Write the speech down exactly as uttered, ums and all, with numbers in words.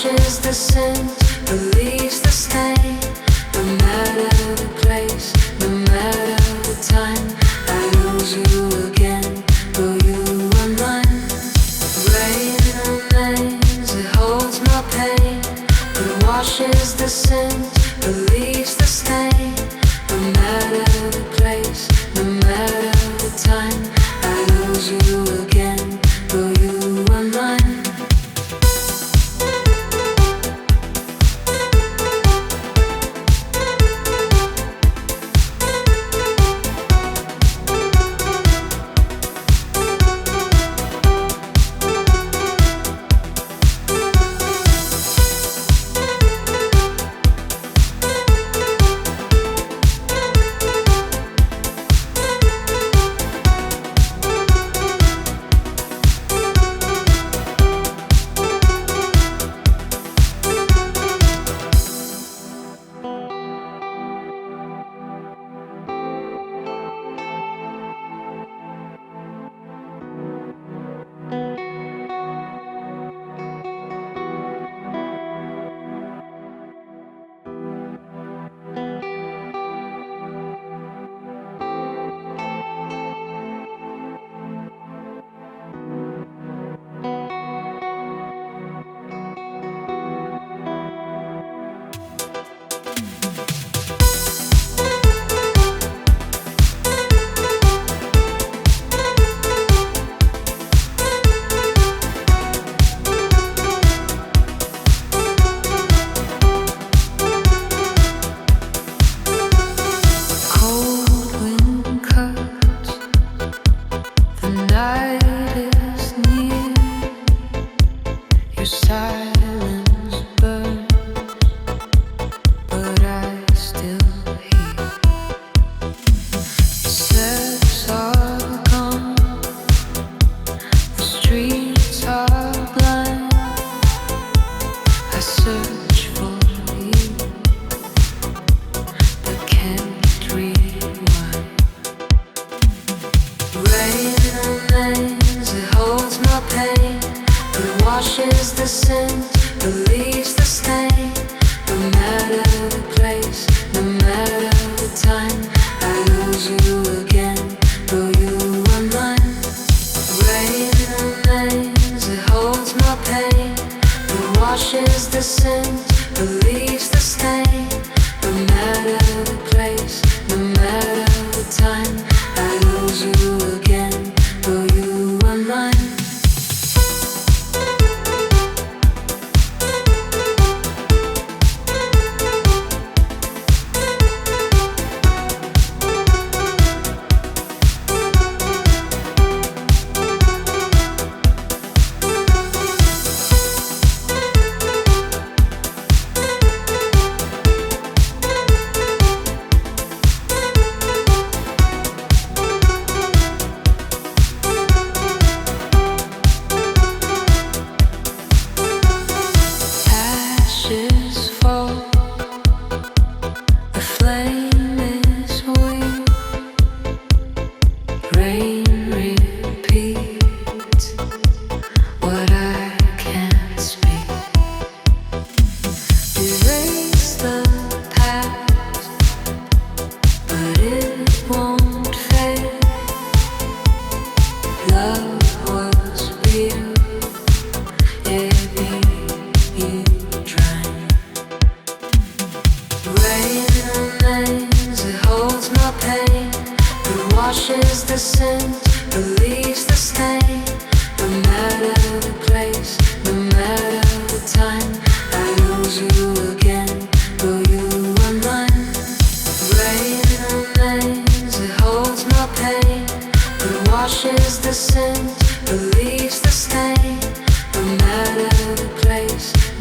washes the sin, relieves the stain. No matter the place, no matter the time, I lose you again, though you are mine. Rain remains, it holds my pain. It washes the sin, relieves the stain. No matter the place, no matter the time, I lose you again, though you are mine. Washes the sin, relieves the stain. No matter the place, no matter the time, I lose you again, though you are mine. Rain remains, it holds my pain. It washes the sin, relieves the stain. No matter the place, no matter the time, I lose you again, though you are mine. Washes the sin, relieves the stain. No matter the place, no matter the time, I lose you again, though you are mine. Rain remains, it holds my pain. It washes the sin, relieves the stain. No matter the place,